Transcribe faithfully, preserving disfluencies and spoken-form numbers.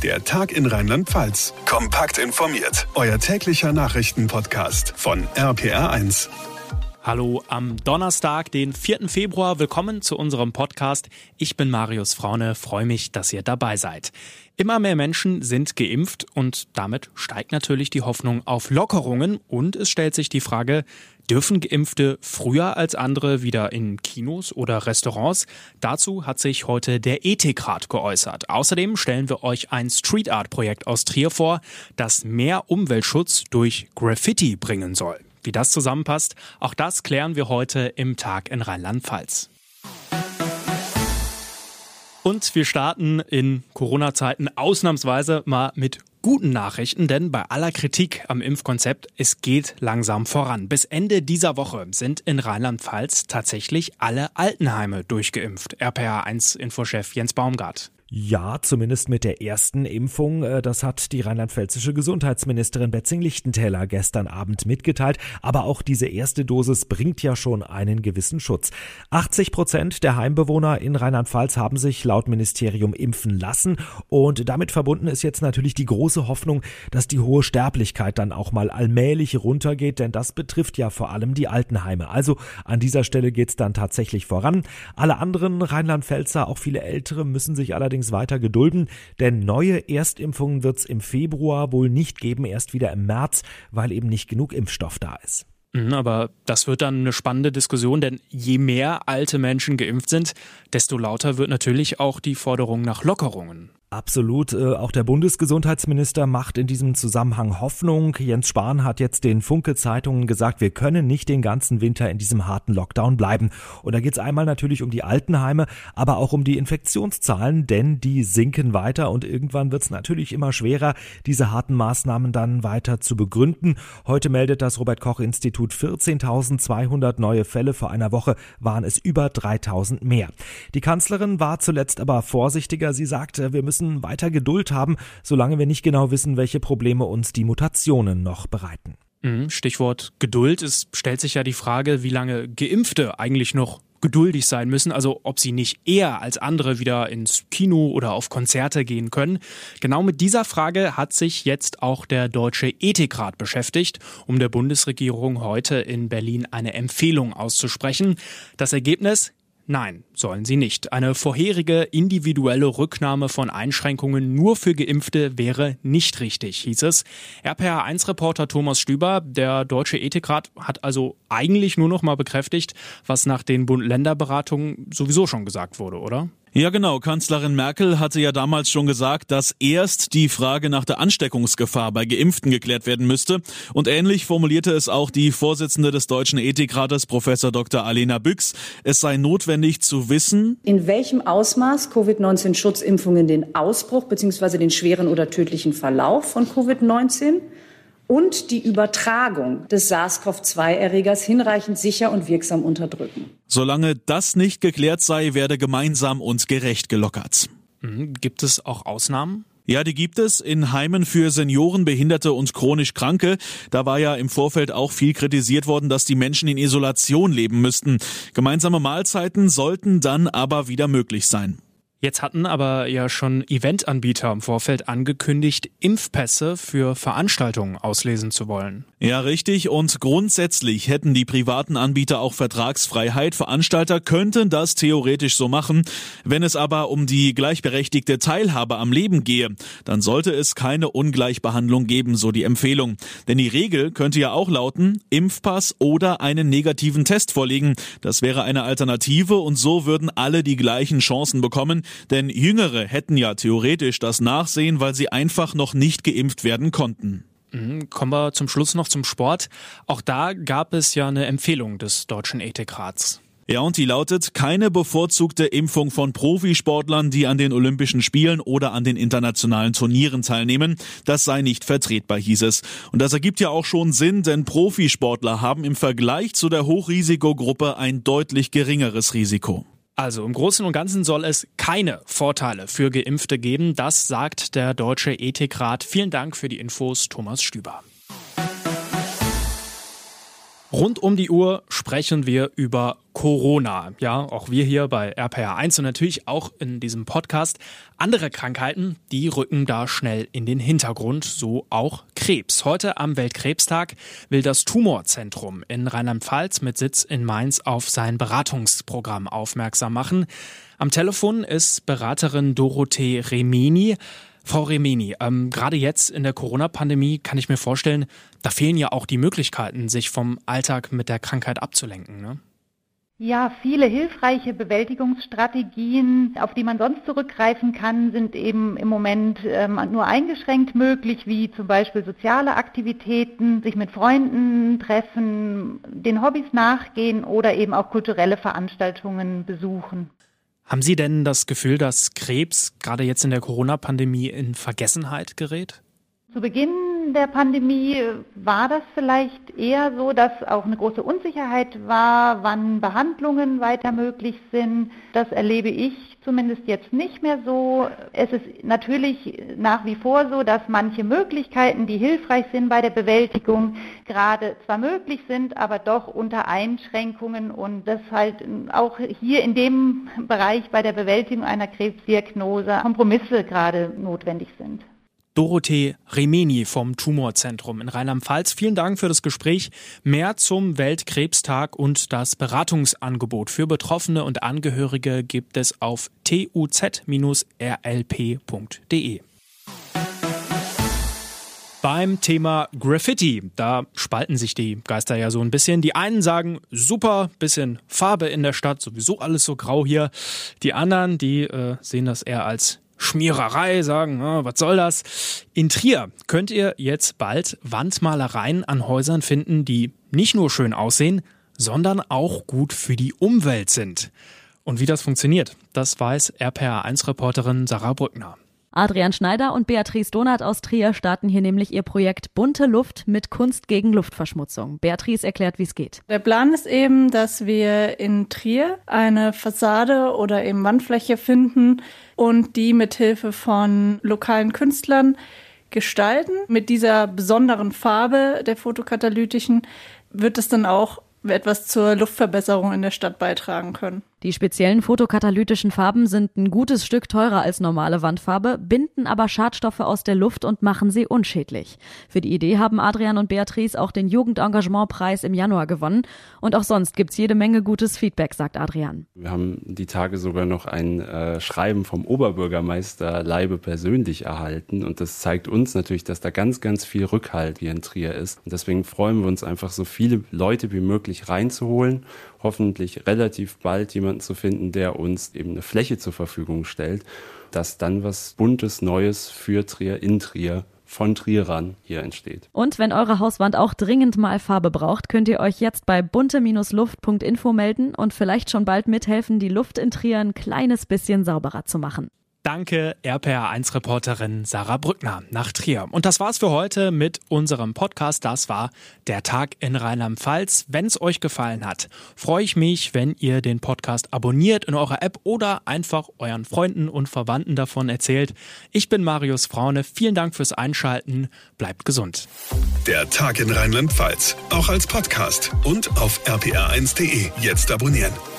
Der Tag in Rheinland-Pfalz. Kompakt informiert. Euer täglicher Nachrichtenpodcast von R P R eins. Hallo am Donnerstag, den vierten Februar. Willkommen zu unserem Podcast. Ich bin Marius Fraune, freue mich, dass ihr dabei seid. Immer mehr Menschen sind geimpft und damit steigt natürlich die Hoffnung auf Lockerungen. Und es stellt sich die Frage, dürfen Geimpfte früher als andere wieder in Kinos oder Restaurants? Dazu hat sich heute der Ethikrat geäußert. Außerdem stellen wir euch ein Street Art Projekt aus Trier vor, das mehr Umweltschutz durch Graffiti bringen soll. Wie das zusammenpasst, auch das klären wir heute im Tag in Rheinland-Pfalz. Und wir starten in Corona-Zeiten ausnahmsweise mal mit guten Nachrichten, denn bei aller Kritik am Impfkonzept, es geht langsam voran. Bis Ende dieser Woche sind in Rheinland-Pfalz tatsächlich alle Altenheime durchgeimpft. R P R eins Infochef Jens Baumgart. Ja, zumindest mit der ersten Impfung. Das hat die rheinland-pfälzische Gesundheitsministerin Betzing-Lichtentäler gestern Abend mitgeteilt. Aber auch diese erste Dosis bringt ja schon einen gewissen Schutz. achtzig Prozent der Heimbewohner in Rheinland-Pfalz haben sich laut Ministerium impfen lassen. Und damit verbunden ist jetzt natürlich die große Hoffnung, dass die hohe Sterblichkeit dann auch mal allmählich runtergeht. Denn das betrifft ja vor allem die Altenheime. Also an dieser Stelle geht's dann tatsächlich voran. Alle anderen Rheinland-Pfälzer, auch viele Ältere, müssen sich allerdings weiter gedulden, denn neue Erstimpfungen wird es im Februar wohl nicht geben, erst wieder im März, weil eben nicht genug Impfstoff da ist. Aber das wird dann eine spannende Diskussion, denn je mehr alte Menschen geimpft sind, desto lauter wird natürlich auch die Forderung nach Lockerungen. Absolut. Auch der Bundesgesundheitsminister macht in diesem Zusammenhang Hoffnung. Jens Spahn hat jetzt den Funke-Zeitungen gesagt, wir können nicht den ganzen Winter in diesem harten Lockdown bleiben. Und da geht es einmal natürlich um die Altenheime, aber auch um die Infektionszahlen, denn die sinken weiter und irgendwann wird es natürlich immer schwerer, diese harten Maßnahmen dann weiter zu begründen. Heute meldet das Robert-Koch-Institut vierzehntausendzweihundert neue Fälle. Vor einer Woche waren es über dreitausend mehr. Die Kanzlerin war zuletzt aber vorsichtiger. Sie sagte, wir müssen weiter Geduld haben, solange wir nicht genau wissen, welche Probleme uns die Mutationen noch bereiten. Stichwort Geduld. Es stellt sich ja die Frage, wie lange Geimpfte eigentlich noch geduldig sein müssen, also ob sie nicht eher als andere wieder ins Kino oder auf Konzerte gehen können. Genau mit dieser Frage hat sich jetzt auch der Deutsche Ethikrat beschäftigt, um der Bundesregierung heute in Berlin eine Empfehlung auszusprechen. Das Ergebnis? Nein, sollen sie nicht. Eine vorherige individuelle Rücknahme von Einschränkungen nur für Geimpfte wäre nicht richtig, hieß es. R P R eins Reporter Thomas Stüber, der Deutsche Ethikrat, hat also eigentlich nur noch mal bekräftigt, was nach den Bund-Länder-Beratungen sowieso schon gesagt wurde, oder? Ja genau, Kanzlerin Merkel hatte ja damals schon gesagt, dass erst die Frage nach der Ansteckungsgefahr bei Geimpften geklärt werden müsste. Und ähnlich formulierte es auch die Vorsitzende des Deutschen Ethikrates, Professor Doktor Alena Büchs. Es sei notwendig zu wissen, in welchem Ausmaß Covid neunzehn Schutzimpfungen den Ausbruch bzw. den schweren oder tödlichen Verlauf von Covid neunzehn und die Übertragung des SARS-C o V zwei Erregers hinreichend sicher und wirksam unterdrücken. Solange das nicht geklärt sei, werde gemeinsam und gerecht gelockert. Gibt es auch Ausnahmen? Ja, die gibt es in Heimen für Senioren, Behinderte und chronisch Kranke. Da war ja im Vorfeld auch viel kritisiert worden, dass die Menschen in Isolation leben müssten. Gemeinsame Mahlzeiten sollten dann aber wieder möglich sein. Jetzt hatten aber ja schon Eventanbieter im Vorfeld angekündigt, Impfpässe für Veranstaltungen auslesen zu wollen. Ja, richtig. Und grundsätzlich hätten die privaten Anbieter auch Vertragsfreiheit. Veranstalter könnten das theoretisch so machen. Wenn es aber um die gleichberechtigte Teilhabe am Leben gehe, dann sollte es keine Ungleichbehandlung geben, so die Empfehlung. Denn die Regel könnte ja auch lauten, Impfpass oder einen negativen Test vorlegen. Das wäre eine Alternative und so würden alle die gleichen Chancen bekommen. Denn Jüngere hätten ja theoretisch das Nachsehen, weil sie einfach noch nicht geimpft werden konnten. Kommen wir zum Schluss noch zum Sport. Auch da gab es ja eine Empfehlung des Deutschen Ethikrats. Ja, und die lautet, keine bevorzugte Impfung von Profisportlern, die an den Olympischen Spielen oder an den internationalen Turnieren teilnehmen. Das sei nicht vertretbar, hieß es. Und das ergibt ja auch schon Sinn, denn Profisportler haben im Vergleich zu der Hochrisikogruppe ein deutlich geringeres Risiko. Also im Großen und Ganzen soll es keine Vorteile für Geimpfte geben. Das sagt der Deutsche Ethikrat. Vielen Dank für die Infos, Thomas Stüber. Rund um die Uhr sprechen wir über Corona. Ja, auch wir hier bei R P R eins und natürlich auch in diesem Podcast. Andere Krankheiten, die rücken da schnell in den Hintergrund, so auch Krebs. Heute am Weltkrebstag will das Tumorzentrum in Rheinland-Pfalz mit Sitz in Mainz auf sein Beratungsprogramm aufmerksam machen. Am Telefon ist Beraterin Dorothee Remeni. Frau Remeni, ähm, gerade jetzt in der Corona-Pandemie kann ich mir vorstellen, da fehlen ja auch die Möglichkeiten, sich vom Alltag mit der Krankheit abzulenken, ne? Ja, viele hilfreiche Bewältigungsstrategien, auf die man sonst zurückgreifen kann, sind eben im Moment ähm, nur eingeschränkt möglich, wie zum Beispiel soziale Aktivitäten, sich mit Freunden treffen, den Hobbys nachgehen oder eben auch kulturelle Veranstaltungen besuchen. Haben Sie denn das Gefühl, dass Krebs gerade jetzt in der Corona-Pandemie in Vergessenheit gerät? Zu Beginn der Pandemie war das vielleicht eher so, dass auch eine große Unsicherheit war, wann Behandlungen weiter möglich sind. Das erlebe ich zumindest jetzt nicht mehr so. Es ist natürlich nach wie vor so, dass manche Möglichkeiten, die hilfreich sind bei der Bewältigung, gerade zwar möglich sind, aber doch unter Einschränkungen und dass halt auch hier in dem Bereich bei der Bewältigung einer Krebsdiagnose Kompromisse gerade notwendig sind. Dorothee Remeni vom Tumorzentrum in Rheinland-Pfalz. Vielen Dank für das Gespräch. Mehr zum Weltkrebstag und das Beratungsangebot für Betroffene und Angehörige gibt es auf t u z Bindestrich r l p punkt d e. Beim Thema Graffiti, da spalten sich die Geister ja so ein bisschen. Die einen sagen, super, bisschen Farbe in der Stadt, sowieso alles so grau hier. Die anderen, die äh, sehen das eher als Schmiererei, sagen, oh, was soll das? In Trier könnt ihr jetzt bald Wandmalereien an Häusern finden, die nicht nur schön aussehen, sondern auch gut für die Umwelt sind. Und wie das funktioniert, das weiß R P R eins Reporterin Sarah Brückner. Adrian Schneider und Beatrice Donath aus Trier starten hier nämlich ihr Projekt Bunte Luft mit Kunst gegen Luftverschmutzung. Beatrice erklärt, wie es geht. Der Plan ist eben, dass wir in Trier eine Fassade oder eben Wandfläche finden und die mithilfe von lokalen Künstlern gestalten. Mit dieser besonderen Farbe der photokatalytischen wird es dann auch etwas zur Luftverbesserung in der Stadt beitragen können. Die speziellen photokatalytischen Farben sind ein gutes Stück teurer als normale Wandfarbe, binden aber Schadstoffe aus der Luft und machen sie unschädlich. Für die Idee haben Adrian und Beatrice auch den Jugendengagementpreis im Januar gewonnen. Und auch sonst gibt's jede Menge gutes Feedback, sagt Adrian. Wir haben die Tage sogar noch ein äh, Schreiben vom Oberbürgermeister Leibe persönlich erhalten. Und das zeigt uns natürlich, dass da ganz, ganz viel Rückhalt hier in Trier ist. Und deswegen freuen wir uns einfach, so viele Leute wie möglich reinzuholen. Hoffentlich relativ bald jemanden zu finden, der uns eben eine Fläche zur Verfügung stellt, dass dann was Buntes, Neues für Trier, in Trier, von Trierern hier entsteht. Und wenn eure Hauswand auch dringend mal Farbe braucht, könnt ihr euch jetzt bei bunte Luft punkt info melden und vielleicht schon bald mithelfen, die Luft in Trier ein kleines bisschen sauberer zu machen. Danke, R P R eins Reporterin Sarah Brückner nach Trier. Und das war's für heute mit unserem Podcast. Das war der Tag in Rheinland-Pfalz. Wenn es euch gefallen hat, freue ich mich, wenn ihr den Podcast abonniert in eurer App oder einfach euren Freunden und Verwandten davon erzählt. Ich bin Marius Fraune. Vielen Dank fürs Einschalten. Bleibt gesund. Der Tag in Rheinland-Pfalz, auch als Podcast und auf r p r eins punkt d e. Jetzt abonnieren.